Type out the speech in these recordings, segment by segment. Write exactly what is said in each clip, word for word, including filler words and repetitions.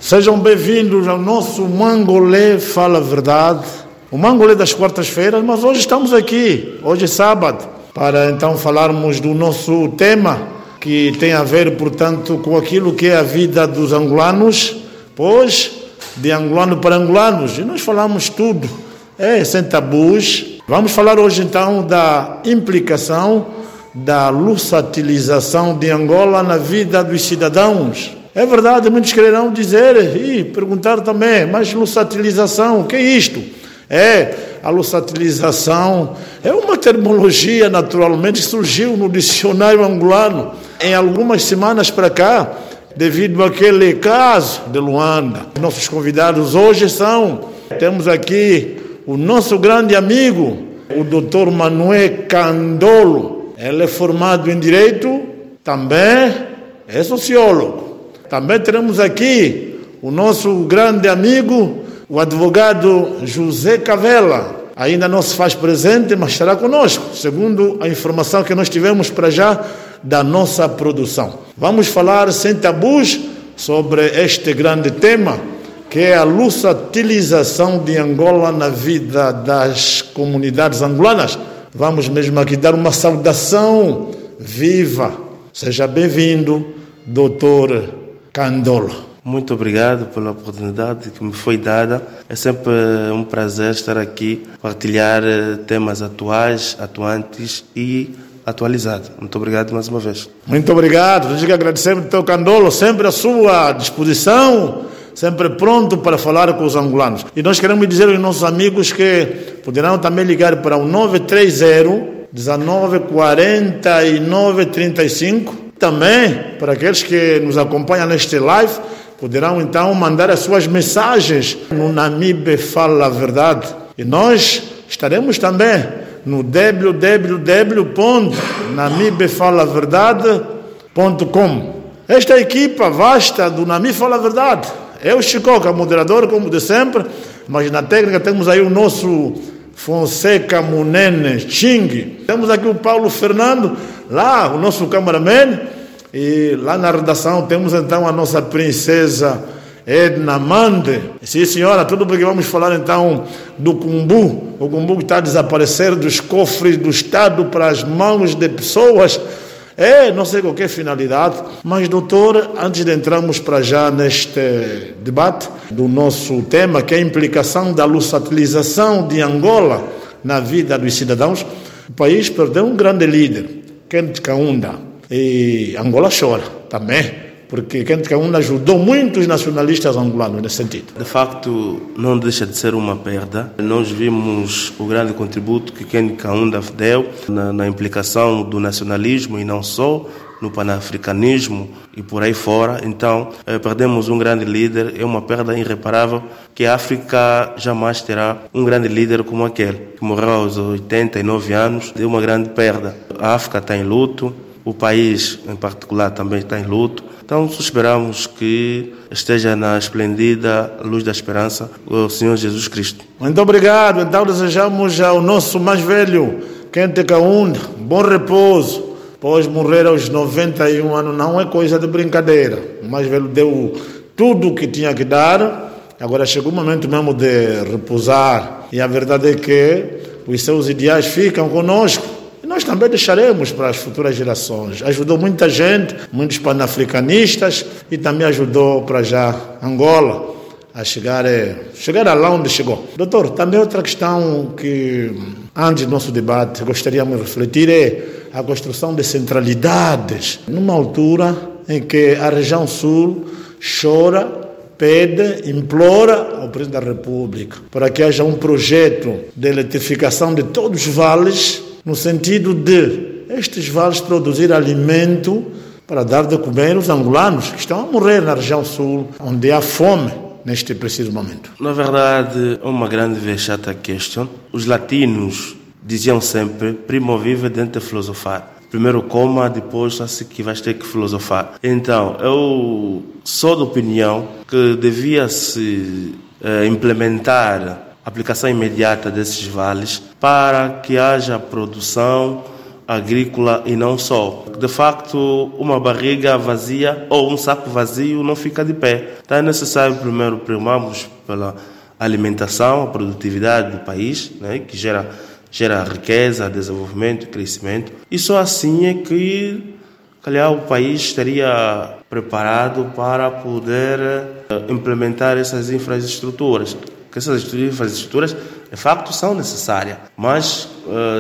Sejam bem-vindos ao nosso Mangolê Fala a Verdade, o Mangolê das quartas-feiras, mas hoje estamos aqui, hoje é sábado, para então falarmos do nosso tema, que tem a ver, portanto, com aquilo que é a vida dos angolanos, pois, de angolano para angolanos, e nós falamos tudo, é, sem tabus. Vamos falar hoje então da implicação da lussatilização de Angola na vida dos cidadãos. É verdade, muitos quererão dizer e perguntar também, mas lussatilização, o que é isto? É, a lussatilização é uma terminologia naturalmente que surgiu no dicionário angolano em algumas semanas para cá, devido àquele caso de Luanda. Nossos convidados hoje são, temos aqui o nosso grande amigo, o doutor Manuel Candolo. Ele é formado em Direito, também é sociólogo. Também teremos aqui o nosso grande amigo, o advogado José Cavela. Ainda não se faz presente, mas estará conosco, segundo a informação que nós tivemos para já da nossa produção. Vamos falar sem tabus sobre este grande tema, que é a lussatilização de Angola na vida das comunidades angolanas. Vamos mesmo aqui dar uma saudação viva. Seja bem-vindo, doutor Candolo. Muito obrigado pela oportunidade que me foi dada. É sempre um prazer estar aqui, partilhar temas atuais, atuantes e atualizados. Muito obrigado mais uma vez. Muito obrigado. Nós que agradecemos, doutor Candolo, sempre à sua disposição, sempre pronto para falar com os angolanos. E nós queremos dizer aos nossos amigos que poderão também ligar para o nove três zero, dezenove, quarenta e nove, trinta e cinco. Também, para aqueles que nos acompanham neste live, poderão então mandar as suas mensagens no Namibe Fala a Verdade. E nós estaremos também no w w w ponto namibe fala a verdade ponto com. Esta equipa vasta do Namibe Fala a Verdade. Eu, Chicoca, moderador, como de sempre, mas na técnica temos aí o nosso Fonseca Munene Ching. Temos aqui o Paulo Fernando, lá o nosso cameraman, e lá na redação temos então a nossa princesa Edna Mande. Sim, senhora, tudo porque vamos falar então do Cumbu, o Cumbu que está a desaparecer dos cofres do Estado para as mãos de pessoas. É, não sei qualquer finalidade, mas doutor, antes de entrarmos para já neste debate do nosso tema, que é a implicação da lussatilização de Angola na vida dos cidadãos, o país perdeu um grande líder, Kenneth Kaunda, e Angola chora também, porque Kenneth Kaunda ajudou muitos nacionalistas angolanos nesse sentido. De facto, não deixa de ser uma perda. Nós vimos o grande contributo que Kenneth Kaunda deu na, na implicação do nacionalismo e não só, no panafricanismo e por aí fora. Então, eh, perdemos um grande líder, é uma perda irreparável, que a África jamais terá um grande líder como aquele, que morreu aos oitenta e nove anos, é uma grande perda. A África está em luto, o país em particular também está em luto. Então, esperamos que esteja na esplendida luz da esperança o Senhor Jesus Cristo. Muito obrigado. Então, desejamos ao nosso mais velho, Kenneth Kaunda, bom repouso. Pois morrer aos noventa e um anos não é coisa de brincadeira. O mais velho deu tudo o que tinha que dar. Agora chegou o momento mesmo de repousar. E a verdade é que os seus ideais ficam conosco. E nós também deixaremos para as futuras gerações. Ajudou muita gente, muitos panafricanistas, e também ajudou para já Angola a chegar, chegar lá onde chegou. Doutor, também outra questão que, antes do nosso debate, gostaríamos de refletir é a construção de centralidades, numa altura em que a região sul chora, pede, implora ao Presidente da República para que haja um projeto de eletrificação de todos os vales, no sentido de estes vales produzir alimento para dar de comer aos angolanos que estão a morrer na região sul, onde há fome neste preciso momento. Na verdade, é uma grande vexata questão. Os latinos diziam sempre, primo vive dentro de filosofar. Primeiro coma, depois só se que vais ter que filosofar. Então, eu sou da opinião que devia-se eh, implementar a aplicação imediata desses vales para que haja produção agrícola e não só. De facto, uma barriga vazia ou um saco vazio não fica de pé. Então é necessário primeiro primarmos pela alimentação, a produtividade do país, né, que gera, gera riqueza, desenvolvimento e crescimento. E só assim é que, calhar, o país estaria preparado para poder implementar essas infraestruturas. Porque essas infraestruturas, de facto, são necessárias. Mas,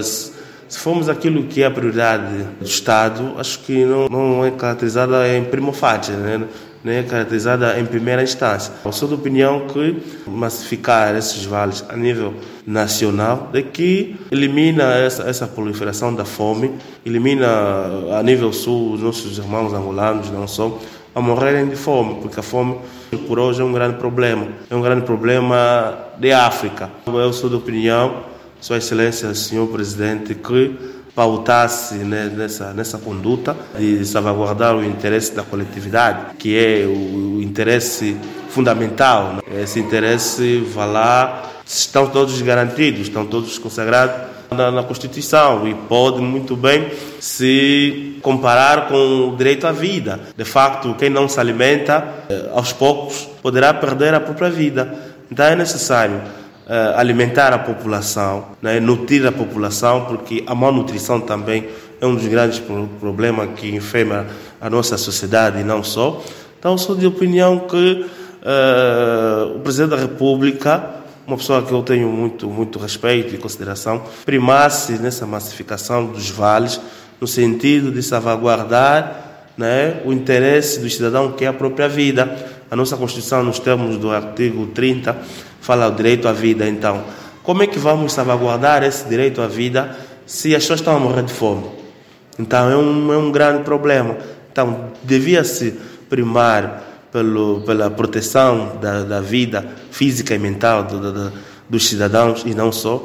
se formos aquilo que é a prioridade do Estado, acho que não, não é caracterizada em prima facie, né? Não é caracterizada em primeira instância. Eu sou da opinião que massificar esses vales a nível nacional é que elimina essa, essa proliferação da fome, elimina a nível sul os nossos irmãos angolanos, não só, a morrerem de fome, porque a fome por hoje é um grande problema, é um grande problema de África. Eu sou da opinião, Sua Excelência, senhor Presidente, que pautasse nessa, nessa conduta de salvaguardar o interesse da coletividade, que é o, o interesse fundamental. Esse interesse vai lá, estão todos garantidos, estão todos consagrados na, na Constituição e pode muito bem se comparar com o direito à vida. De facto, quem não se alimenta, aos poucos, poderá perder a própria vida. Então é necessário Uh, alimentar a população, né, nutrir a população, porque a malnutrição também é um dos grandes pro- problemas que enferma a nossa sociedade e não só. Então, sou de opinião que uh, o Presidente da República, uma pessoa que eu tenho muito, muito respeito e consideração, primasse nessa massificação dos vales, no sentido de salvaguardar, né, o interesse do cidadão, que é a própria vida. A nossa Constituição, nos termos do artigo trinta, fala o direito à vida. Então, como é que vamos salvaguardar esse direito à vida se as pessoas estão a morrer de fome? Então, é um, é um grande problema. Então, devia-se primar pelo, pela proteção da, da vida física e mental do, do, dos cidadãos e não só.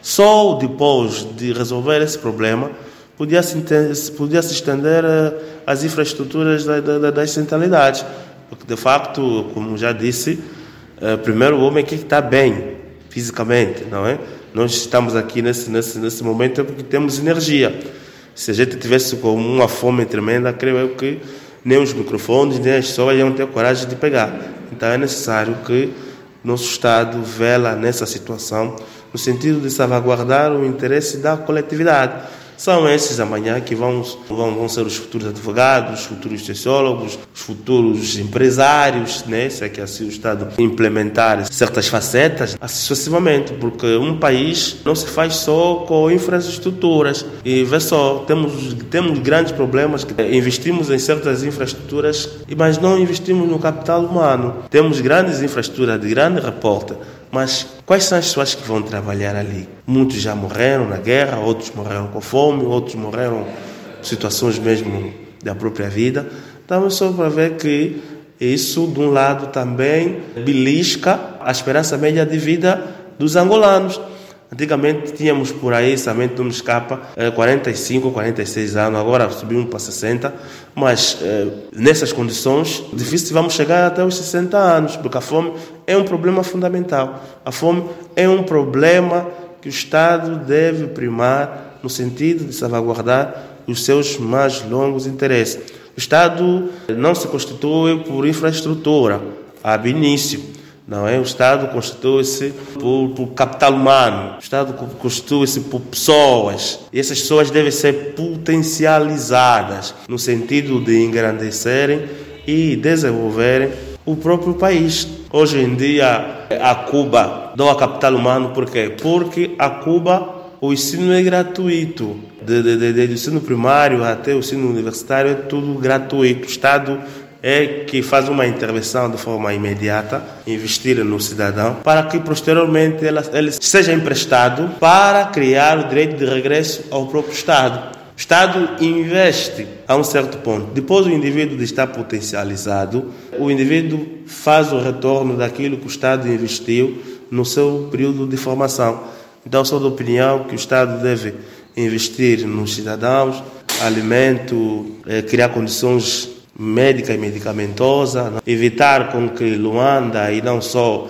Só depois de resolver esse problema, podia-se, podia-se estender as infraestruturas da, da, das centralidades. Porque, de facto, como já disse, Uh, primeiro o homem que está bem fisicamente, não é? Nós estamos aqui nesse, nesse, nesse momento porque temos energia. Se a gente tivesse com uma fome tremenda, creio eu que nem os microfones, nem as pessoas iam ter coragem de pegar. Então é necessário que nosso Estado vela nessa situação, no sentido de salvaguardar o interesse da coletividade. São esses amanhã que vão, vão, vão ser os futuros advogados, os futuros sociólogos, os futuros empresários, né? Se é que assim o Estado implementar certas facetas, assim sucessivamente, porque um país não se faz só com infraestruturas. E vê só, temos, temos grandes problemas, que investimos em certas infraestruturas, mas não investimos no capital humano. Temos grandes infraestruturas de grande reporte, mas quais são as pessoas que vão trabalhar ali? Muitos já morreram na guerra, outros morreram com fome, outros morreram em situações mesmo da própria vida. Então, só para ver que isso, de um lado, também belisca a esperança média de vida dos angolanos. Antigamente tínhamos por aí, somente não me escapa, quarenta e cinco, quarenta e seis anos, agora subimos para sessenta, mas eh, nessas condições, difícil vamos chegar até os sessenta anos, porque a fome é um problema fundamental. A fome é um problema que o Estado deve primar no sentido de salvaguardar os seus mais longos interesses. O Estado não se constitui por infraestrutura, ab início. Não é? O Estado constitui-se por, por capital humano, o Estado constitui-se por pessoas. E essas pessoas devem ser potencializadas no sentido de engrandecerem e desenvolverem o próprio país. Hoje em dia, a Cuba dá a capital humano, por quê? Porque a Cuba, o ensino é gratuito. De, de, de, de ensino primário até o ensino universitário é tudo gratuito. O Estado é que faz uma intervenção de forma imediata, investir no cidadão, para que posteriormente ele seja emprestado para criar o direito de regresso ao próprio Estado. O Estado investe a um certo ponto. Depois o indivíduo está potencializado, o indivíduo faz o retorno daquilo que o Estado investiu no seu período de formação. Então, sou da opinião que o Estado deve investir nos cidadãos, alimento, eh, criar condições médica e medicamentosa, né? Evitar com que Luanda e não só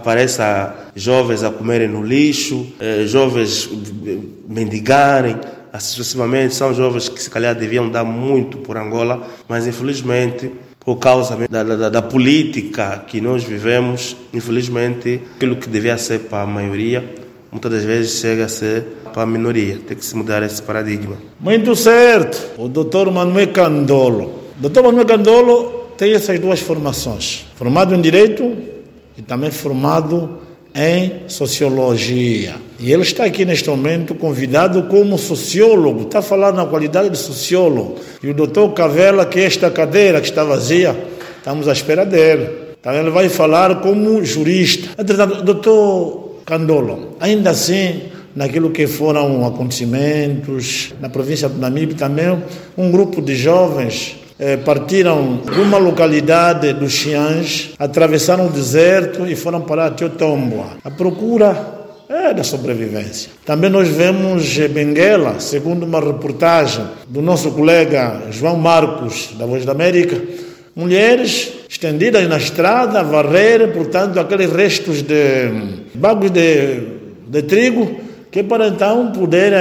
apareça jovens a comerem no lixo, eh, jovens mendigarem, assim sucessivamente. São jovens que se calhar deviam dar muito por Angola, mas infelizmente, por causa da, da, da política que nós vivemos, infelizmente, aquilo que devia ser para a maioria, muitas das vezes chega a ser para a minoria. Tem que se mudar esse paradigma. Muito certo. O doutor Manuel Candolo. O doutor Manuel Candolo tem essas duas formações. Formado em Direito e também formado em Sociologia. E ele está aqui neste momento convidado como sociólogo. Está falando na qualidade de sociólogo. E o doutor Cavela, que é esta cadeira que está vazia, estamos à espera dele. Então ele vai falar como jurista. Entretanto, doutor Candolo, ainda assim, naquilo que foram acontecimentos na província de Namibe também, um grupo de jovens eh, partiram de uma localidade do Xiange, atravessaram o deserto e foram parar até o Tombua. A procura é da sobrevivência. Também nós vemos Benguela, segundo uma reportagem do nosso colega João Marcos, da Voz da América, mulheres estendidas na estrada a varrer, portanto, aqueles restos de bagos de, de trigo, que para então poder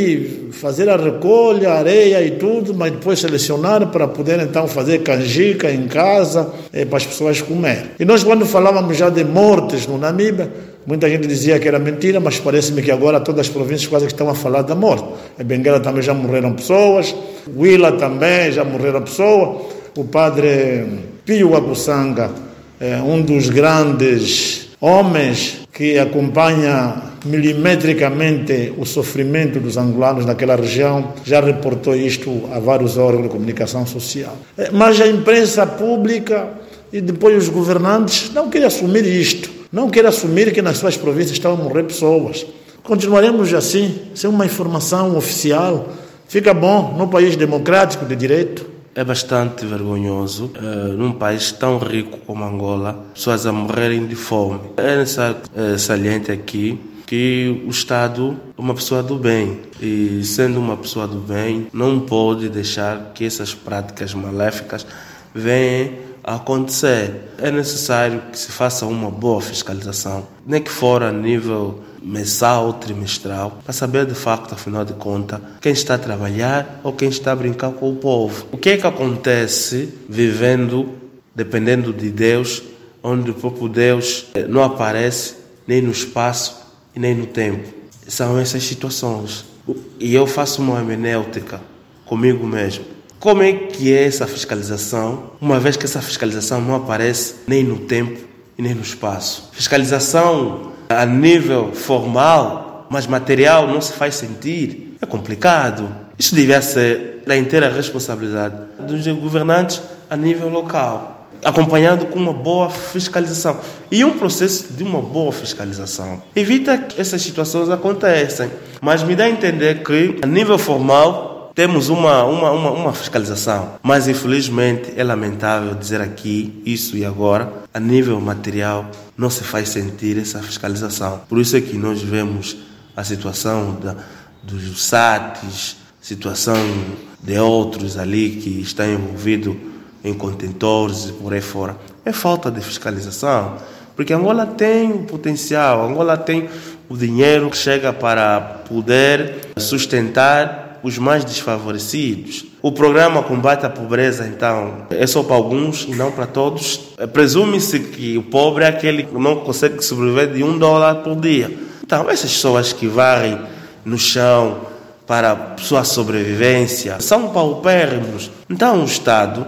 aí fazer a recolha, areia e tudo, mas depois selecionar para poder então fazer canjica em casa eh, para as pessoas comer. E nós, quando falávamos já de mortes no Namíbia, muita gente dizia que era mentira, mas parece-me que agora todas as províncias quase que estão a falar da morte. Em Benguela também já morreram pessoas, Huila também já morreram pessoas, o padre Pio Aguçanga, eh, um dos grandes homens que acompanha milimetricamente o sofrimento dos angolanos naquela região, já reportou isto a vários órgãos de comunicação social. Mas a imprensa pública e depois os governantes não querem assumir isto, não querem assumir que nas suas províncias estão a morrer pessoas. Continuaremos assim, sem uma informação oficial. Fica bom num país democrático de direito? É bastante vergonhoso, uh, num país tão rico como Angola, pessoas a morrerem de fome. É necessário uh, saliente aqui que o Estado é uma pessoa do bem e, sendo uma pessoa do bem, não pode deixar que essas práticas maléficas venham a acontecer. É necessário que se faça uma boa fiscalização, nem que for a nível mensal ou trimestral, para saber de facto, afinal de contas, quem está a trabalhar ou quem está a brincar com o povo. O que é que acontece vivendo, dependendo de Deus, onde o próprio Deus não aparece nem no espaço e nem no tempo? São essas situações. E eu faço uma hermenêutica comigo mesmo. Como é que é essa fiscalização, uma vez que essa fiscalização não aparece nem no tempo e nem no espaço? Fiscalização a nível formal, mas material não se faz sentir. É complicado. Isso devia ser da inteira responsabilidade dos governantes a nível local, acompanhado com uma boa fiscalização. E um processo de uma boa fiscalização evita que essas situações aconteçam. Mas me dá a entender que, a nível formal, temos uma, uma, uma, uma fiscalização. Mas, infelizmente, é lamentável dizer aqui, isso e agora, a nível material, não se faz sentir essa fiscalização. Por isso é que nós vemos a situação da, dos S A Ts, situação de outros ali que estão envolvidos em contentores e por aí fora. É falta de fiscalização, porque Angola tem o potencial, Angola tem o dinheiro que chega para poder sustentar os mais desfavorecidos. O programa combate à pobreza, então, é só para alguns e não para todos. Presume-se que o pobre é aquele que não consegue sobreviver de um dólar por dia. Então, essas pessoas que varrem no chão para a sua sobrevivência são paupérrimos. Então, o Estado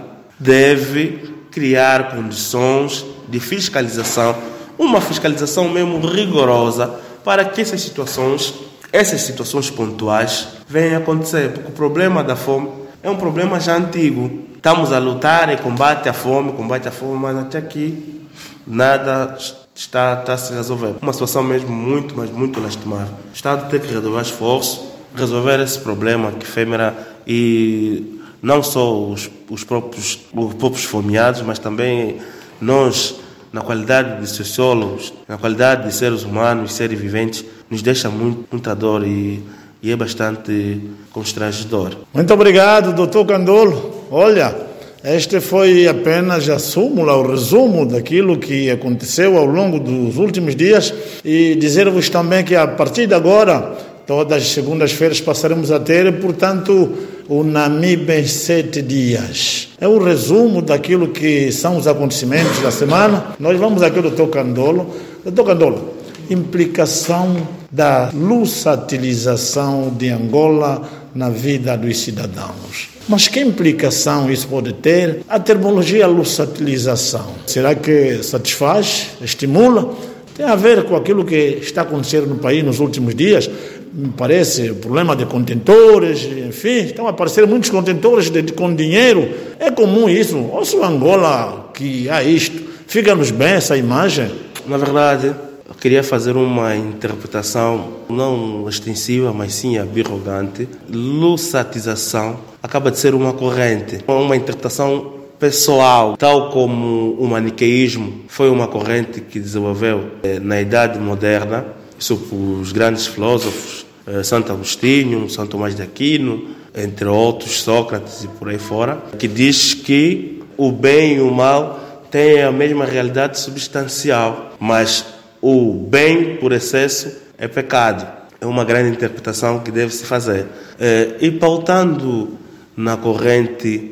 deve criar condições de fiscalização, uma fiscalização mesmo rigorosa, para que essas situações, essas situações pontuais venham a acontecer. Porque o problema da fome é um problema já antigo. Estamos a lutar em combate à fome, combate à fome, mas até aqui nada está, está a se resolver. Uma situação mesmo muito, mas muito lastimável. O Estado tem que resolver esforço, resolver esse problema que efêmera e não só os, os, próprios, os próprios fomeados, mas também nós, na qualidade de sociólogos, na qualidade de seres humanos, seres viventes, nos deixa muito, muita dor e, e é bastante constrangedor. Muito obrigado, doutor Candolo. Olha, este foi apenas a súmula, o resumo daquilo que aconteceu ao longo dos últimos dias e dizer-vos também que a partir de agora Todas as segundas-feiras passaremos a ter, portanto, o Namíbia em sete dias. É um resumo daquilo que são os acontecimentos da semana. Nós vamos aqui ao doutor Candolo. doutor Candolo, implicação da lussatilização de Angola na vida dos cidadãos. Mas que implicação isso pode ter? A terminologia lussatilização, será que satisfaz, estimula? Tem a ver com aquilo que está acontecendo no país nos últimos dias. Me parece o problema de contentores, enfim, estão a aparecer muitos contentores de, de, com dinheiro. É comum isso. Ou se o Angola que há isto, fica-nos bem essa imagem? Na verdade, eu queria fazer uma interpretação não extensiva, mas sim abirrogante. Lussatização acaba de ser uma corrente, uma interpretação pessoal, tal como o maniqueísmo foi uma corrente que desenvolveu eh, na Idade Moderna, isso por os grandes filósofos, eh, Santo Agostinho, São Tomás de Aquino, entre outros, Sócrates e por aí fora, que diz que o bem e o mal têm a mesma realidade substancial, mas o bem por excesso é pecado. É uma grande interpretação que deve se fazer. Eh, e pautando na corrente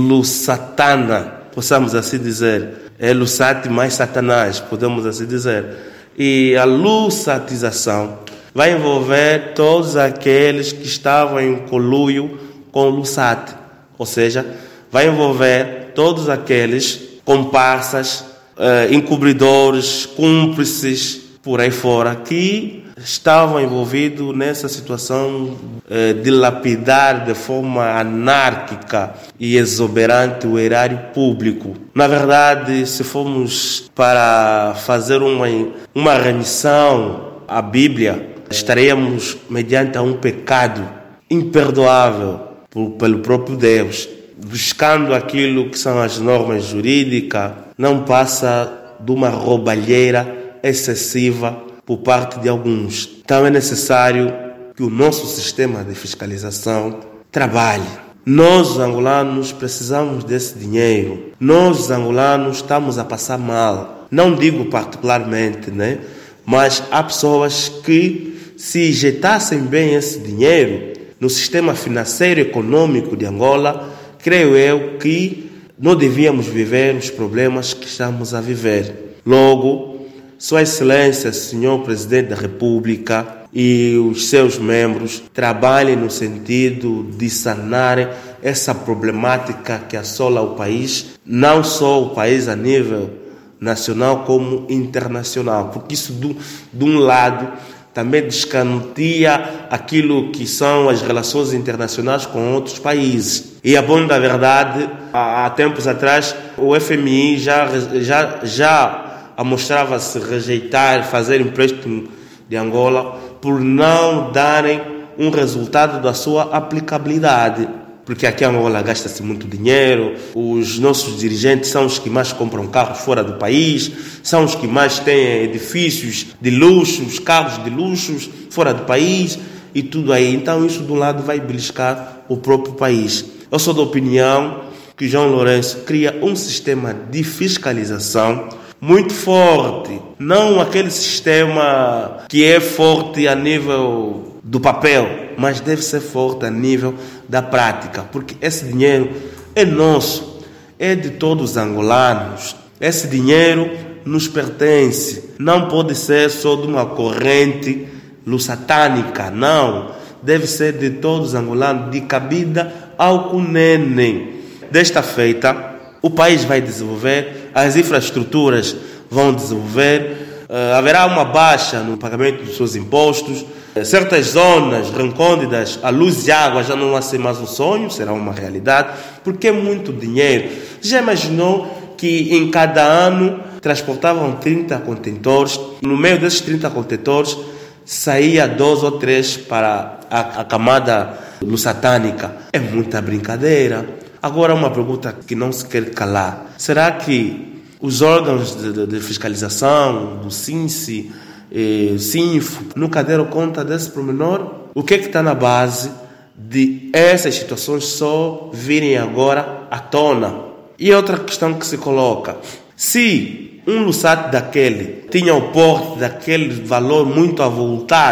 lussatana, possamos assim dizer, é lussate mais satanás, podemos assim dizer. E a lussatização vai envolver todos aqueles que estavam em conluio com o lussate, ou seja, vai envolver todos aqueles comparsas, eh, encobridores, cúmplices, por aí fora, que estavam envolvidos nessa situação eh, de lapidar de forma anárquica e exuberante o erário público. Na verdade, se formos para fazer uma, uma remissão à Bíblia, estaremos mediante a um pecado imperdoável por, pelo próprio Deus, buscando aquilo que são as normas jurídicas, não passa de uma roubalheira excessiva por parte de alguns. Então é necessário que o nosso sistema de fiscalização trabalhe. Nós, os angolanos, precisamos desse dinheiro. Nós, os angolanos, estamos a passar mal. Não digo particularmente, né? Mas há pessoas que, se injetassem bem esse dinheiro no sistema financeiro e econômico de Angola, creio eu que não devíamos viver os problemas que estamos a viver. Logo, Sua Excelência, Senhor Presidente da República e os seus membros trabalhem no sentido de sanar essa problemática que assola o país, não só o país a nível nacional como internacional, porque isso, do, de um lado, também descantia aquilo que são as relações internacionais com outros países. E a bom da verdade, há, há tempos atrás, o F M I já, já, já mostrava-se rejeitar fazer empréstimo de Angola por não darem um resultado da sua aplicabilidade. Porque aqui em Angola gasta-se muito dinheiro, os nossos dirigentes são os que mais compram carros fora do país, são os que mais têm edifícios de luxos, carros de luxos fora do país e tudo aí. Então isso de um lado vai beliscar o próprio país. Eu sou da opinião que João Lourenço cria um sistema de fiscalização muito forte, não aquele sistema que é forte a nível do papel, mas deve ser forte a nível da prática, porque esse dinheiro é nosso, é de todos os angolanos, esse dinheiro nos pertence, não pode ser só de uma corrente lussatânica, não, deve ser de todos os angolanos, de cabida ao cunene. Desta feita, o país vai desenvolver, as infraestruturas vão desenvolver, uh, haverá uma baixa no pagamento dos seus impostos, uh, certas zonas recônditas, a luz e a água já não vai ser mais um sonho, será uma realidade, porque é muito dinheiro. Já imaginou que em cada ano transportavam trinta contentores, no meio desses trinta contentores saía dois ou três para a, a camada lussatânica? É muita brincadeira. Agora, uma pergunta que não se quer calar. Será que os órgãos de, de, de fiscalização, do SINCE, eh, SINFO, nunca deram conta desse pormenor? O que é que está na base de essas situações só virem agora à tona? E outra questão que se coloca. Se um lussate daquele tinha o porte daquele valor muito avultado,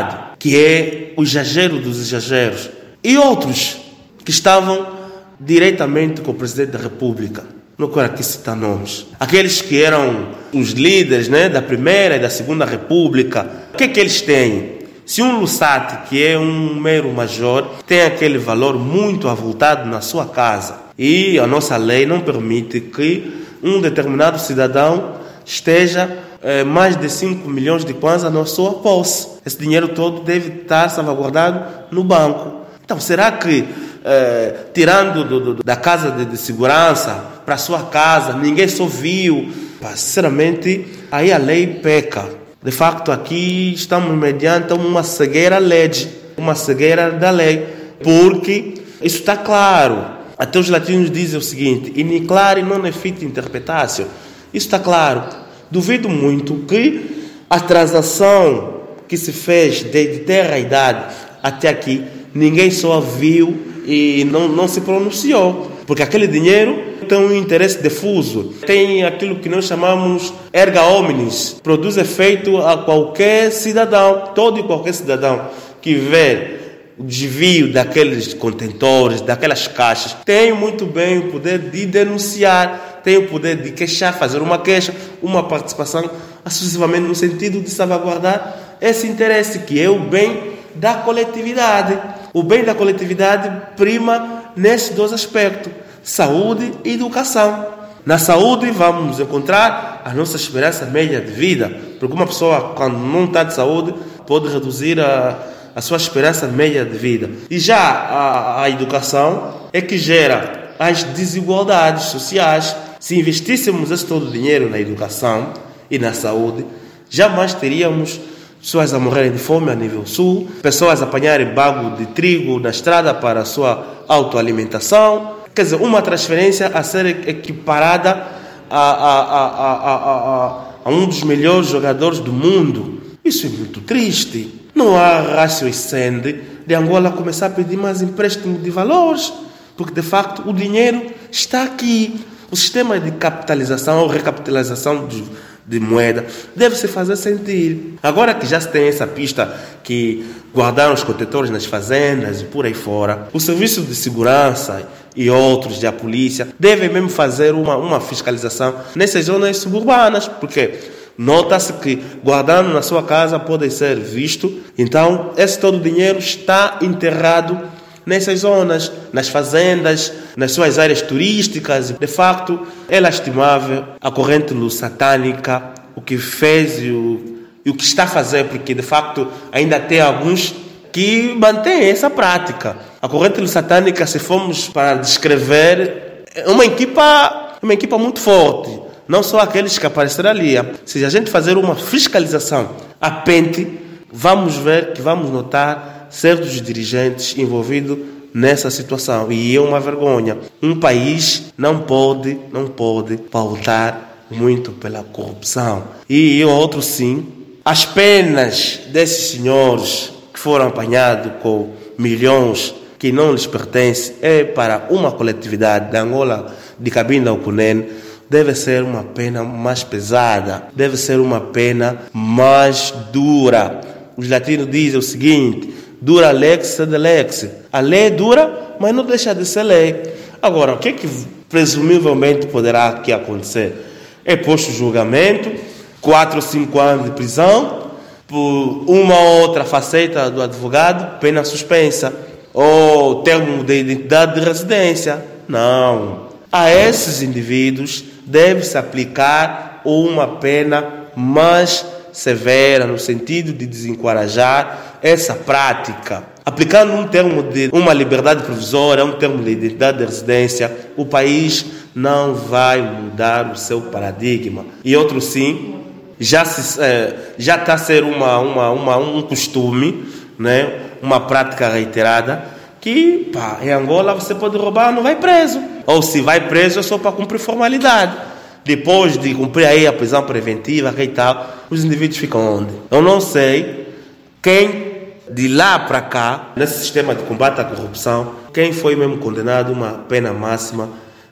que é o exagero dos exageros, e outros que estavam diretamente com o Presidente da República. Não quero aqui citar nomes. Aqueles que eram os líderes, né, da Primeira e da Segunda República. O que é que eles têm? Se um Lusati, que é um mero major, tem aquele valor muito avultado na sua casa, e a nossa lei não permite que um determinado cidadão esteja eh, mais de cinco milhões de kwanza na sua posse. Esse dinheiro todo deve estar salvaguardado no banco. Então, será que, eh, tirando do, do, da casa de, de segurança para a sua casa, ninguém só viu? Sinceramente, aí a lei peca. De facto, aqui estamos mediante uma cegueira lege, uma cegueira da lei, porque isso está claro. Até os latinos dizem o seguinte: in claro non effit interpretatio. Isso está claro. Duvido muito que a transação que se fez desde terra e idade até aqui, ninguém só viu e não, não se pronunciou. Porque aquele dinheiro tem um interesse difuso. Tem aquilo que nós chamamos erga omnes. Produz efeito a qualquer cidadão. Todo e qualquer cidadão que vê o desvio daqueles contentores, daquelas caixas, tem muito bem o poder de denunciar, tem o poder de queixar, fazer uma queixa, uma participação, exclusivamente no sentido de salvaguardar esse interesse, que é o bem da coletividade. O bem da coletividade prima nesses dois aspectos: saúde e educação. Na saúde vamos encontrar a nossa esperança média de vida, porque uma pessoa, quando não está de saúde, pode reduzir a a sua esperança média de vida. E já a, a educação é que gera as desigualdades sociais. Se investíssemos esse todo o dinheiro na educação e na saúde, jamais teríamos pessoas a morrerem de fome a nível sul, pessoas a apanharem bago de trigo na estrada para a sua autoalimentação. Quer dizer, uma transferência a ser equiparada a, a, a, a, a, a, a um dos melhores jogadores do mundo. Isso é muito triste. Não há ratio ascende de Angola começar a pedir mais empréstimo de valores, porque de facto o dinheiro está aqui. O sistema de capitalização ou recapitalização de, de moeda deve se fazer sentir. Agora que já se tem essa pista que guardaram os contentores nas fazendas e por aí fora, o serviço de segurança e outros da polícia devem mesmo fazer uma, uma fiscalização nessas zonas suburbanas, porque nota-se que guardando na sua casa pode ser visto. Então, esse todo o dinheiro está enterrado nessas zonas, nas fazendas, nas suas áreas turísticas. De facto, é lastimável a corrente lusatânica, o que fez e o, e o que está a fazer, porque de facto ainda tem alguns que mantêm essa prática. A corrente lusatânica, se formos para descrever, é uma equipa, uma equipa muito forte. Não só aqueles que apareceram ali. Se a gente fazer uma fiscalização a pente, vamos ver que vamos notar certos dirigentes envolvidos nessa situação. E é uma vergonha. Um país não pode, não pode pautar muito pela corrupção. E outro sim, as penas desses senhores que foram apanhados com milhões que não lhes pertencem é para uma coletividade da Angola, de Cabinda ao Cunene, deve ser uma pena mais pesada, deve ser uma pena mais dura. Os latinos dizem o seguinte: dura lex sed lex. A lei é dura, mas não deixa de ser lei. Agora, o que é que presumivelmente poderá aqui acontecer? É posto julgamento, quatro ou cinco anos de prisão, por uma ou outra faceta do advogado, pena suspensa, ou termo de identidade de residência. Não. A esses indivíduos deve-se aplicar uma pena mais severa, no sentido de desencorajar essa prática. Aplicando um termo de uma liberdade provisória, um termo de identidade de residência, o país não vai mudar o seu paradigma. E outro sim, já, se, já está a ser uma, uma, uma, um costume, né? Uma prática reiterada, que pá, em Angola você pode roubar, não vai preso. Ou se vai preso é só para cumprir formalidade. Depois de cumprir aí a prisão preventiva e tal, os indivíduos ficam onde? Eu não sei quem de lá para cá, nesse sistema de combate à corrupção, quem foi mesmo condenado a uma pena máxima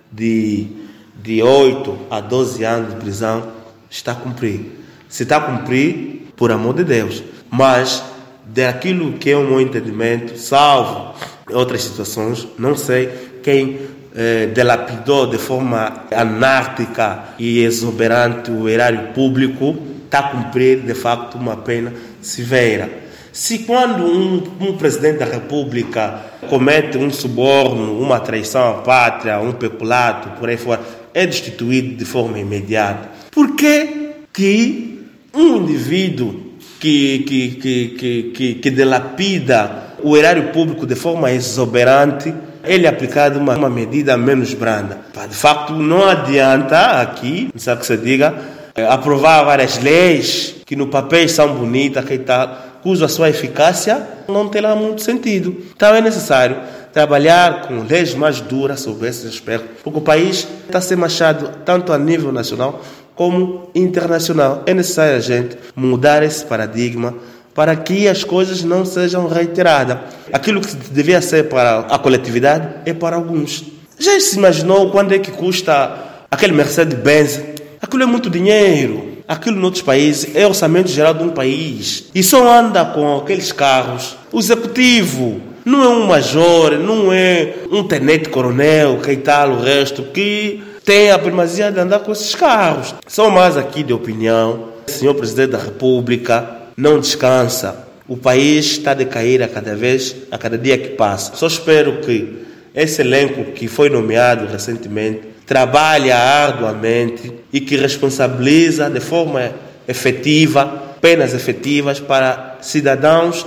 de, de oito a doze anos de prisão está a cumprir. Se está a cumprir, por amor de Deus. Mas daquilo que é o meu entendimento, salvo outras situações, não sei quem eh, delapidou de forma anárquica e exuberante o erário público está a cumprir, de facto, uma pena severa. Se quando um, um presidente da República comete um suborno, uma traição à pátria, um peculato, por aí fora, é destituído de forma imediata, por que que um indivíduo que, que, que, que, que, que delapida o erário público de forma exuberante, ele é aplicado uma, uma medida menos branda? De facto, não adianta aqui, sabe que se diga, aprovar várias leis que no papel são bonitas, que tal, cuja sua eficácia não terá muito sentido. Então é necessário trabalhar com leis mais duras sobre esse aspecto, porque o país está a ser manchado tanto a nível nacional como internacional. É necessário a gente mudar esse paradigma para que as coisas não sejam reiteradas. Aquilo que devia ser para a coletividade é para alguns. Já se imaginou quando é que custa aquele Mercedes-Benz? Aquilo é muito dinheiro. Aquilo em outros países é orçamento geral de um país. E só anda com aqueles carros o executivo. Não é um major, não é um tenente-coronel, que tal, o resto, que tem a primazia de andar com esses carros. São mais aqui de opinião. O senhor Presidente da República não descansa. O país está a decair a cada vez, a cada dia que passa. Só espero que esse elenco que foi nomeado recentemente trabalha arduamente e que responsabiliza de forma efetiva, penas efetivas para cidadãos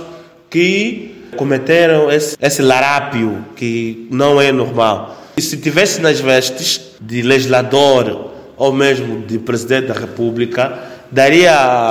que cometeram esse, esse larápio que não é normal. E se tivesse nas vestes de legislador ou mesmo de Presidente da República, daria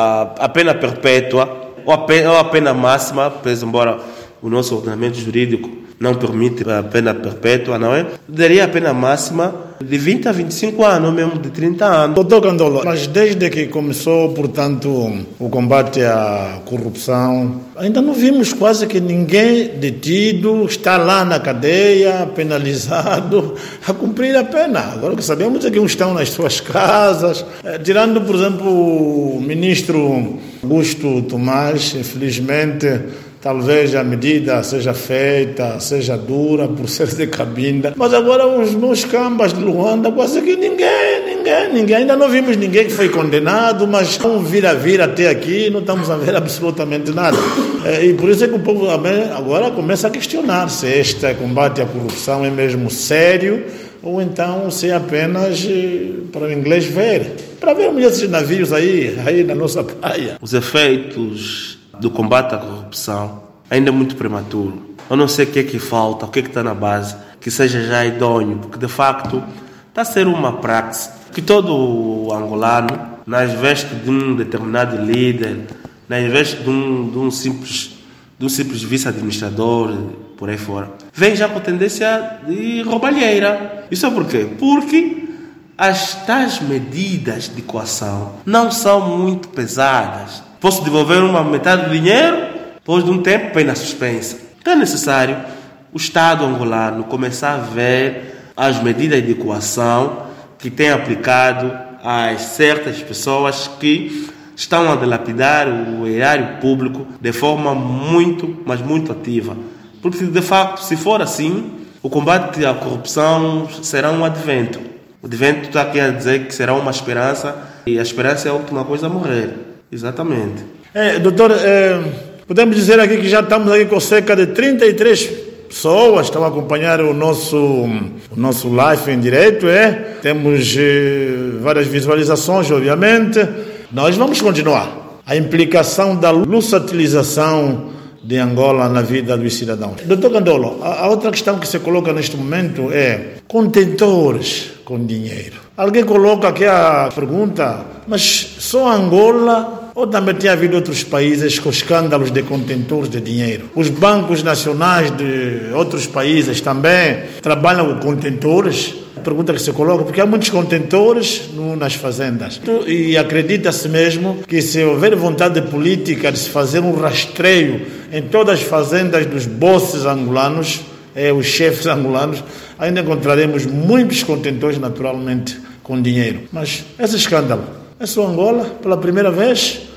a pena perpétua ou a pena, ou a pena máxima, pois embora o nosso ordenamento jurídico não permite a pena perpétua, não é? Daria a pena máxima de vinte a vinte e cinco anos, mesmo de trinta anos. Doutor Candola, mas desde que começou, portanto, o combate à corrupção, ainda não vimos quase que ninguém detido, está lá na cadeia, penalizado, a cumprir a pena. Agora o que sabemos é que uns estão nas suas casas, tirando, por exemplo, o ministro Augusto Tomás, infelizmente, talvez a medida seja feita, seja dura por ser de cabinda. Mas agora os meus cambas de Luanda, quase que ninguém, ninguém, ninguém. Ainda não vimos ninguém que foi condenado, mas vamos vir a vir até aqui, não estamos a ver absolutamente nada. E por isso é que o povo agora começa a questionar se este combate à corrupção é mesmo sério ou então se é apenas para o inglês ver. Para ver esses navios aí, aí na nossa praia. Os efeitos do combate à corrupção ainda é muito prematuro. Eu não sei o que é que falta, o que é que está na base, que seja já idôneo, porque de facto está a ser uma prática que todo angolano, nas vestes de um determinado líder, nas vestes de um, de um simples, de um simples vice-administrador, por aí fora, vem já com tendência de roubalheira. Isso é por quê? Porque as tais medidas de coação não são muito pesadas. Posso devolver uma metade do dinheiro, depois de um tempo, pena suspensa. Então é necessário o Estado angolano começar a ver as medidas de coação que tem aplicado a certas pessoas que estão a dilapidar o erário público de forma muito, mas muito ativa. Porque, de facto, se for assim, o combate à corrupção será um advento. O advento está aqui a dizer que será uma esperança, e a esperança é a última coisa a morrer. Exatamente. É, doutor, é, podemos dizer aqui que já estamos aqui com cerca de trinta e três pessoas que estão a acompanhar o nosso, o nosso live em direto. É? Temos é, várias visualizações, obviamente. Nós vamos continuar. A implicação da lussatilização de Angola na vida dos cidadãos. Doutor Candola, a, a outra questão que se coloca neste momento é contentores com dinheiro. Alguém coloca aqui a pergunta, mas só Angola ou também tem havido outros países com escândalos de contentores de dinheiro? Os bancos nacionais de outros países também trabalham com contentores? A pergunta que se coloca, porque há muitos contentores no, nas fazendas. E acredita-se mesmo que se houver vontade política de se fazer um rastreio em todas as fazendas dos bosses angolanos, é, os chefes angolanos, ainda encontraremos muitos contentores naturalmente com dinheiro. Mas esse escândalo é só Angola, pela primeira vez,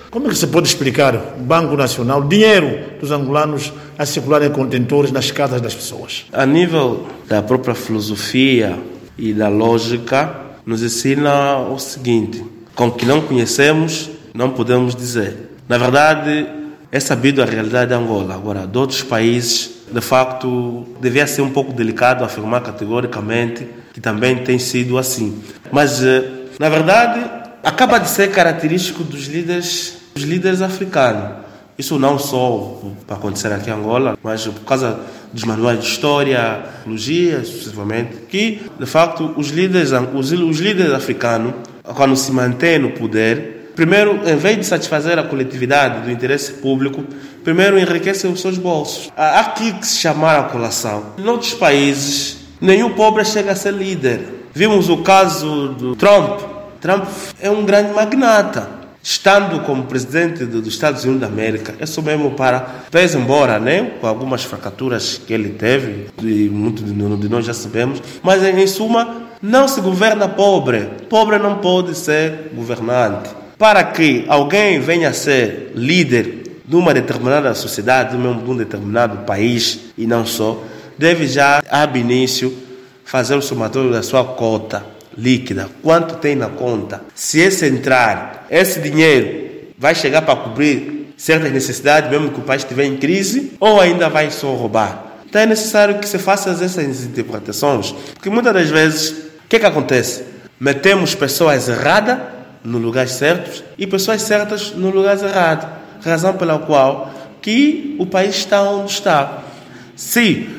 Como é que se pode explicar o Banco Nacional, dinheiro dos angolanos a circular em contentores nas casas das pessoas? A nível da própria filosofia e da lógica, nos ensina o seguinte: com o que não conhecemos, não podemos dizer. Na verdade, é sabido a realidade de Angola. Agora, de outros países, de facto, devia ser um pouco delicado afirmar categoricamente que também tem sido assim. Mas, na verdade, acaba de ser característico dos líderes, dos líderes africanos. Isso não só para acontecer aqui em Angola, mas por causa dos manuais de história, teologia, sucessivamente, que, de facto, os líderes, os, os líderes africanos, quando se mantêm no poder, primeiro, em vez de satisfazer a coletividade do interesse público, primeiro enriquecem os seus bolsos. Há aqui que se chamar a colação. Em outros países, nenhum pobre chega a ser líder. Vimos o caso do Trump. Trump é um grande magnata. Estando como presidente dos Estados Unidos da América, é só mesmo para, pese embora, né, com algumas fracaturas que ele teve, e muitos de nós já sabemos, mas em suma, não se governa pobre. Pobre não pode ser governante. Para que alguém venha a ser líder de uma determinada sociedade, de um determinado país, e não só, deve já, ab início, fazer o somatório da sua cota líquida. Quanto tem na conta? Se esse entrar, esse dinheiro vai chegar para cobrir certas necessidades, mesmo que o país estiver em crise, ou ainda vai só roubar? Então é necessário que se façam essas interpretações, porque muitas das vezes, o que é que acontece? Metemos pessoas erradas nos lugares certos e pessoas certas nos lugares errados, razão pela qual que o país está onde está. Se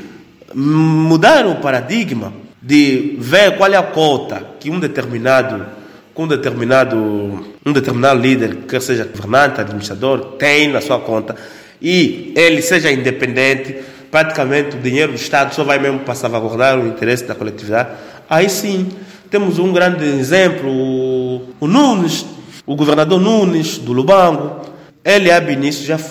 mudar o paradigma de ver qual é a cota que um determinado, um determinado, um determinado líder, quer seja governante, administrador, tem na sua conta, e ele seja independente, praticamente o dinheiro do Estado só vai mesmo para salvaguardar o interesse da coletividade, aí sim, temos um grande exemplo, o Nunes, o governador Nunes, do Lubango. Ele, ab início, já,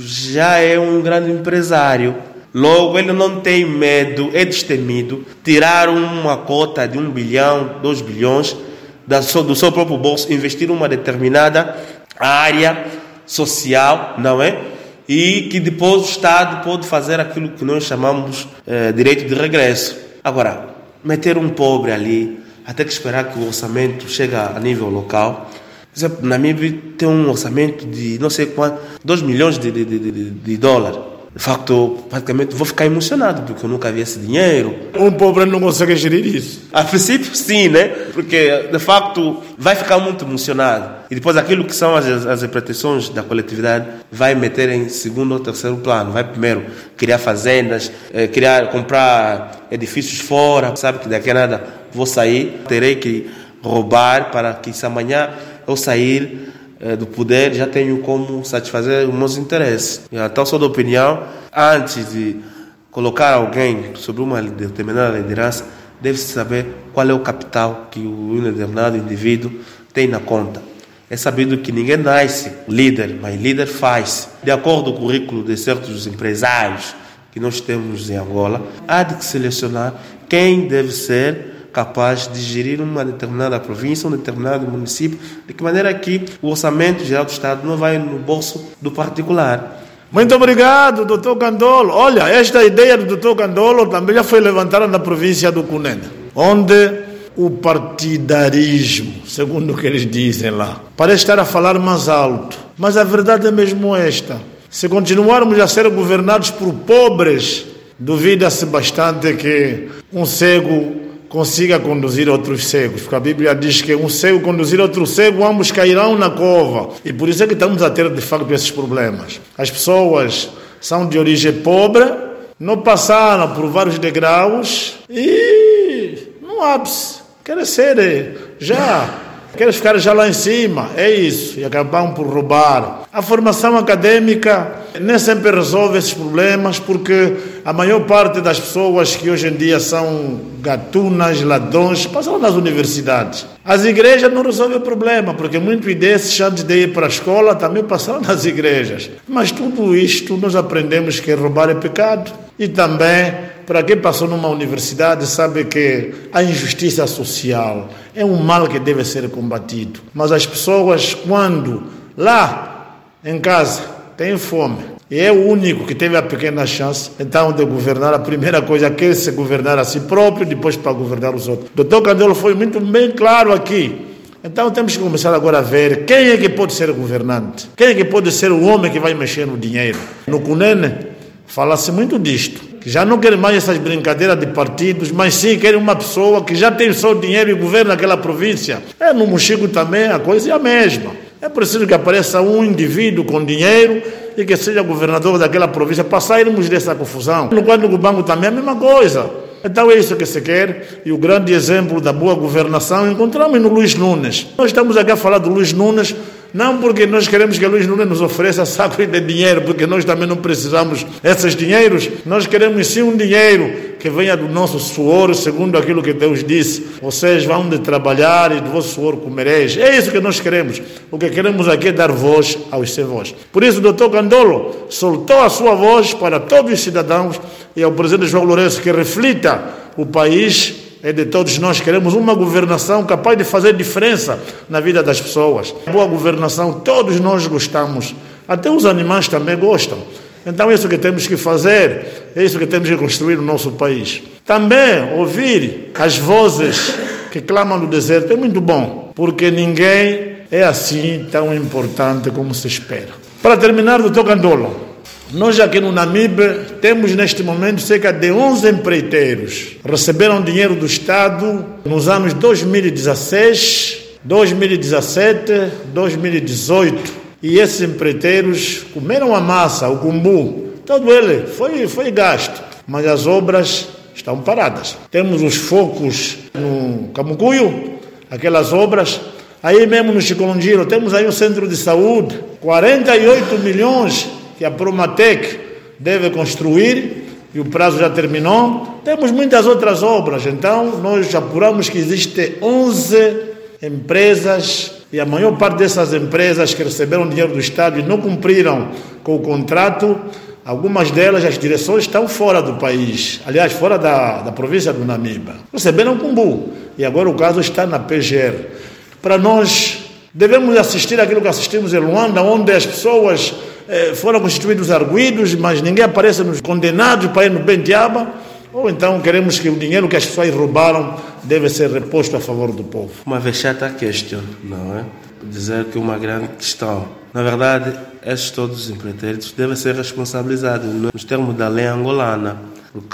já é um grande empresário. Logo, ele não tem medo, é destemido, tirar uma cota de um bilhão, dois bilhões da, do seu próprio bolso, investir em uma determinada área social, não é? E que depois o Estado pode fazer aquilo que nós chamamos eh, direito de regresso. Agora, meter um pobre ali, até que esperar que o orçamento chegue a nível local. Por exemplo, na Namíbia tem um orçamento de não sei quanto, dois milhões de, de, de, de, de dólares. De facto, praticamente vou ficar emocionado, porque eu nunca vi esse dinheiro. Um pobre não consegue gerir isso. A princípio, sim, né? Porque, de facto, vai ficar muito emocionado. E depois aquilo que são as, as pretensões da coletividade vai meter em segundo ou terceiro plano. Vai primeiro criar fazendas, eh, criar, comprar edifícios fora. Sabe que daqui a nada vou sair, terei que roubar para que se amanhã eu sair do poder, já tenho como satisfazer os meus interesses. Então, sou da opinião, antes de colocar alguém sobre uma determinada liderança, deve-se saber qual é o capital que o determinado indivíduo tem na conta. É sabido que ninguém nasce líder, mas líder faz. De acordo com o currículo de certos empresários que nós temos em Angola, há de selecionar quem deve ser capaz de gerir uma determinada província, um determinado município, de que maneira que o orçamento geral do Estado não vai no bolso do particular. Muito obrigado, doutor Candolo. Olha, esta ideia do doutor Candolo também já foi levantada na província do Cunene, onde o partidarismo, segundo o que eles dizem lá, parece estar a falar mais alto. Mas a verdade é mesmo esta. Se continuarmos a ser governados por pobres, duvida-se bastante que um cego consiga conduzir outros cegos, porque a Bíblia diz que um cego conduzir outro cego, ambos cairão na cova. E por isso é que estamos a ter, de facto, esses problemas. As pessoas são de origem pobre, não passaram por vários degraus e no ápice, querem ser já, querem ficar já lá em cima, é isso, e acabam por roubar. A formação acadêmica nem sempre resolve esses problemas, porque a maior parte das pessoas que hoje em dia são gatunas, ladrões, passam nas universidades. As igrejas não resolvem o problema, porque muitos desses, antes de ir para a escola, também passaram nas igrejas. Mas tudo isto nós aprendemos que roubar é pecado. E também, para quem passou numa universidade, sabe que a injustiça social é um mal que deve ser combatido. Mas as pessoas, quando lá em casa, tem fome, e é o único que teve a pequena chance, então, de governar, a primeira coisa quer se governar a si próprio, depois para governar os outros. O doutor Candelo foi muito bem claro aqui. Então temos que começar agora a ver quem é que pode ser governante, quem é que pode ser o homem que vai mexer no dinheiro. No Cunene fala-se muito disto, que já não querem mais essas brincadeiras de partidos, mas sim querem uma pessoa que já tem o seu dinheiro e governa aquela província. É, no Mochico também a coisa é a mesma. É preciso que apareça um indivíduo com dinheiro e que seja governador daquela província para sairmos dessa confusão. No quadro do banco também é a mesma coisa. Então é isso que se quer, e o grande exemplo da boa governação encontramos no Luiz Nunes. Nós estamos aqui a falar do Luiz Nunes, não porque nós queremos que o Luiz Nunes nos ofereça sacos de dinheiro, porque nós também não precisamos desses dinheiros. Nós queremos sim um dinheiro que venha do nosso suor, segundo aquilo que Deus disse. Vocês vão de trabalhar e do vosso suor comereis. É isso que nós queremos. O que queremos aqui é dar voz aos sem voz. Por isso o doutor Candelo soltou a sua voz para todos os cidadãos e ao presidente João Lourenço que reflita o país. É de todos nós, queremos uma governação capaz de fazer diferença na vida das pessoas. Boa governação, todos nós gostamos, até os animais também gostam. Então é isso que temos que fazer, é isso que temos que construir no nosso país. Também ouvir as vozes que clamam no deserto é muito bom, porque ninguém é assim tão importante como se espera. Para terminar, doutor Candelo, nós aqui no Namibe temos neste momento cerca de onze empreiteiros. Receberam dinheiro do Estado nos anos dois mil e dezesseis, dois mil e dezessete, dois mil e dezoito. E esses empreiteiros comeram a massa, o cumbu. Todo ele foi, foi gasto, mas as obras estão paradas. Temos os focos no Camucuio, aquelas obras. Aí mesmo no Chicolongiro temos aí um centro de saúde, quarenta e oito milhões que a Promatec deve construir e o prazo já terminou. Temos muitas outras obras, então nós apuramos que existem onze empresas e a maior parte dessas empresas que receberam dinheiro do Estado e não cumpriram com o contrato, algumas delas, as direções estão fora do país, aliás, fora da, da província do Namibe. Receberam cumbu e agora o caso está na P G R. Para nós, devemos assistir aquilo que assistimos em Luanda, onde as pessoas foram constituídos arguidos, mas ninguém aparece nos condenados para ir no Bentiaba, ou então queremos que o dinheiro que as pessoas roubaram deve ser reposto a favor do povo. Uma vexata questão, não é? Dizer que é uma grande questão. Na verdade, esses todos os empreiteiros devem ser responsabilizados nos termos da lei angolana, porque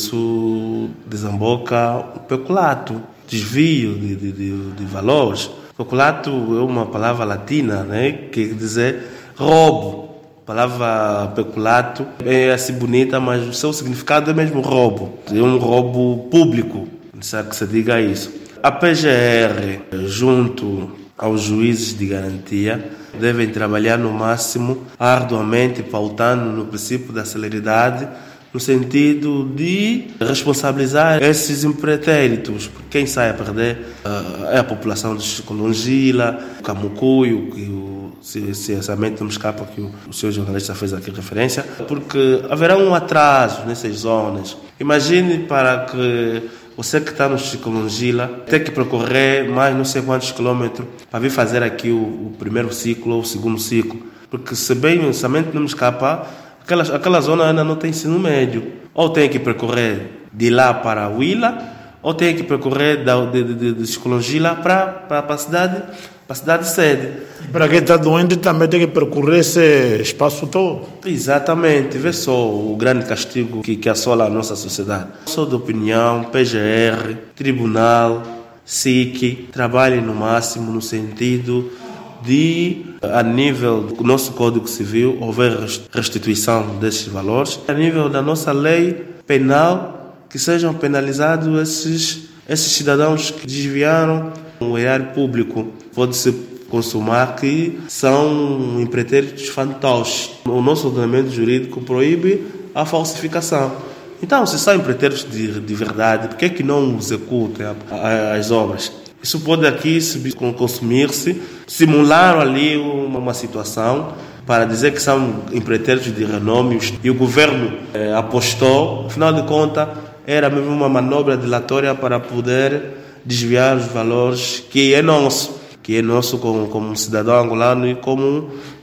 isso desemboca o peculato, desvio de, de, de, de valores. Peculato é uma palavra latina, né, que quer dizer roubo. A palavra peculato é assim bonita, mas o seu significado é mesmo roubo. É um roubo público, sabe que se diga isso. A P G R, junto aos juízes de garantia, devem trabalhar no máximo, arduamente, pautando no princípio da celeridade, no sentido de responsabilizar esses empreitéritos. Quem sai a perder uh, é a população de Chicolongila, Camucuio, que o Se, se essa mente não me escapa que o, o senhor jornalista fez aqui referência, porque haverá um atraso nessas zonas. Imagine para que você que está no Chicolongila tem que percorrer mais não sei quantos quilômetros para vir fazer aqui o, o primeiro ciclo ou o segundo ciclo, porque se bem se a mente não me escapa, aquela, aquela zona ainda não tem ensino médio. Ou tem que percorrer de lá para Huila, ou tem que percorrer da, de, de, de Chicolongila para, para, para a cidade para a cidade sede. Para quem está doente também tem que percorrer esse espaço todo. Exatamente, vê só o grande castigo que, que assola a nossa sociedade. Sou de opinião, P G R, Tribunal, S I C, trabalhem no máximo no sentido de, a nível do nosso Código Civil, haver restituição desses valores. A nível da nossa lei penal, que sejam penalizados esses, esses cidadãos que desviaram o erário público. Pode-se consumar que são empreiteiros fantoches. O nosso ordenamento jurídico proíbe a falsificação. Então, se são empreiteiros de, de verdade, por que é que não executem a, a, as obras? Isso pode aqui consumir-se, simular ali uma, uma situação para dizer que são empreiteiros de renome e o governo eh, apostou, afinal de contas, era mesmo uma manobra dilatória para poder desviar os valores que é nosso, que é nosso como, como cidadão angolano e como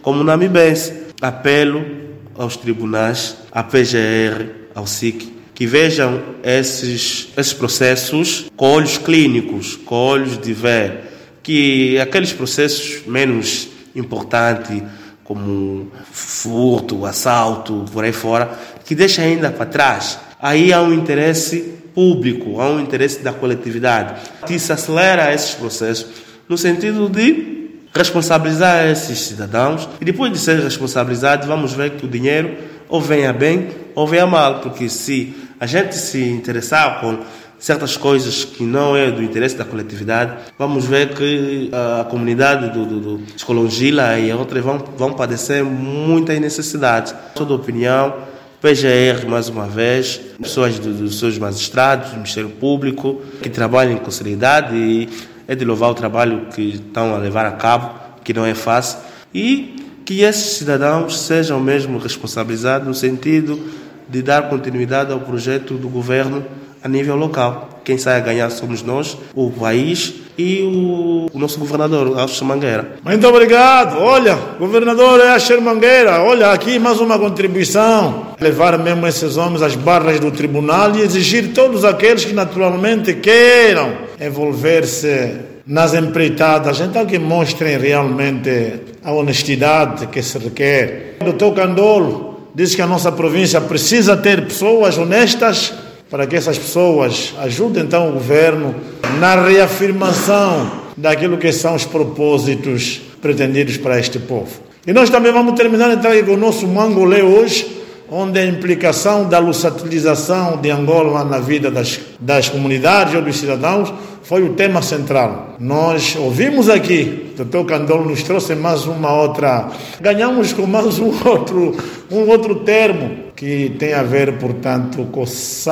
como namibense. Apelo aos tribunais, à P G R, ao S I C, que vejam esses, esses processos com olhos clínicos, com olhos de ver, que aqueles processos menos importantes, como furto, assalto, por aí fora, que deixa ainda para trás. Aí há um interesse público, há um interesse da coletividade, que se acelera esses processos no sentido de responsabilizar esses cidadãos, e depois de ser responsabilizados, vamos ver que o dinheiro ou venha bem ou venha mal, porque se a gente se interessar com certas coisas que não é do interesse da coletividade, vamos ver que a comunidade do, do, do Escolongila e outras vão, vão padecer muitas necessidades. Toda opinião, P G R, mais uma vez, pessoas do, dos seus magistrados, do Ministério Público, que trabalhem com seriedade, e é de louvar o trabalho que estão a levar a cabo, que não é fácil, e que esses cidadãos sejam mesmo responsabilizados no sentido de dar continuidade ao projeto do governo a nível local. Quem sai a ganhar somos nós, o país e o, o nosso governador, Alves Mangueira. Muito obrigado. Olha, governador é Alves Mangueira. Olha, aqui mais uma contribuição. Levar mesmo esses homens às barras do tribunal e exigir todos aqueles que naturalmente queiram envolver-se nas empreitadas, então que mostrem realmente a honestidade que se requer. O doutor Candolo disse que a nossa província precisa ter pessoas honestas para que essas pessoas ajudem então o governo na reafirmação daquilo que são os propósitos pretendidos para este povo. E nós também vamos terminar então com o nosso Mangolé hoje, onde a implicação da lussatilização de Angola na vida das, das comunidades ou dos cidadãos foi o tema central. Nós ouvimos aqui, o doutor Candolo nos trouxe mais uma outra, ganhamos com mais um outro, um outro termo que tem a ver, portanto, com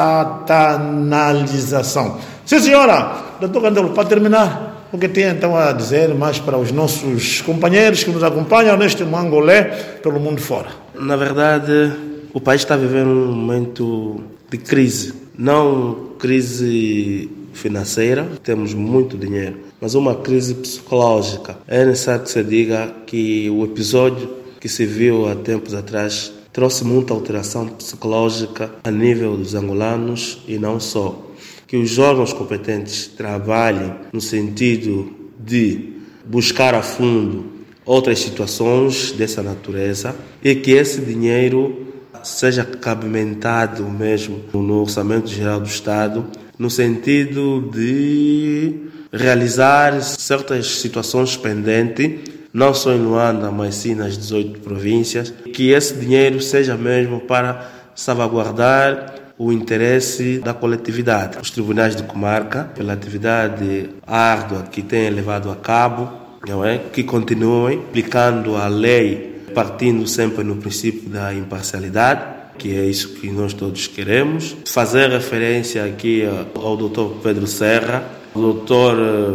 satanalização. Sim, senhora, doutor Candolo, para terminar, o que tem então a dizer mais para os nossos companheiros que nos acompanham neste Mangolé pelo mundo fora? Na verdade, o país está vivendo um momento de crise, não crise financeira, temos muito dinheiro, mas uma crise psicológica. É necessário que se diga que o episódio que se viu há tempos atrás trouxe muita alteração psicológica a nível dos angolanos e não só. Que os órgãos competentes trabalhem no sentido de buscar a fundo outras situações dessa natureza e que esse dinheiro seja cabimentado mesmo no Orçamento Geral do Estado, no sentido de realizar certas situações pendentes, não só em Luanda, mas sim nas dezoito províncias, que esse dinheiro seja mesmo para salvaguardar o interesse da coletividade. Os tribunais de comarca, pela atividade árdua que têm levado a cabo, não é? Que continuem aplicando a lei, partindo sempre no princípio da imparcialidade, que é isso que nós todos queremos. Fazer referência aqui ao doutor Pedro Serra, ao doutor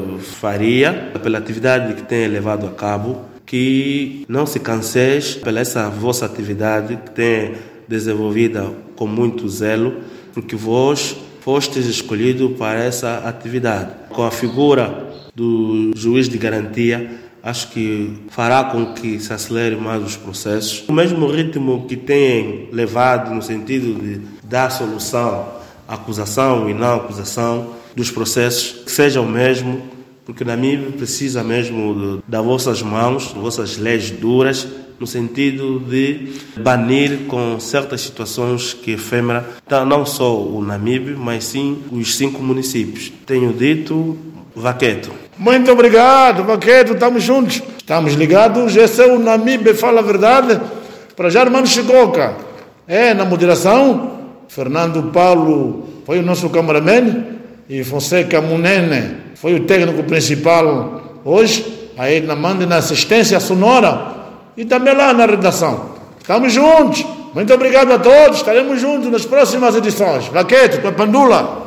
Faria, pela atividade que tem levado a cabo, que não se canseie pela essa vossa atividade que tem desenvolvida com muito zelo, porque vós fostes escolhido para essa atividade. Com a figura do juiz de garantia, acho que fará com que se acelere mais os processos. O mesmo ritmo que tem levado no sentido de dar solução à acusação e não acusação dos processos, que seja o mesmo, porque o Namibe precisa mesmo das vossas mãos, das vossas leis duras, no sentido de banir com certas situações que efêmera, não só o Namibe, mas sim os cinco municípios. Tenho dito, Vaqueto. Muito obrigado, Vaqueto, estamos juntos, estamos ligados. Esse é o Namibe Fala a Verdade. Para já, irmão Chicoca, é na moderação. Fernando Paulo foi o nosso cameraman e Fonseca Munene foi o técnico principal hoje, aí na manda na assistência sonora e também lá na redação. Estamos juntos. Muito obrigado a todos. Estaremos juntos nas próximas edições. Vaqueto, Pandula.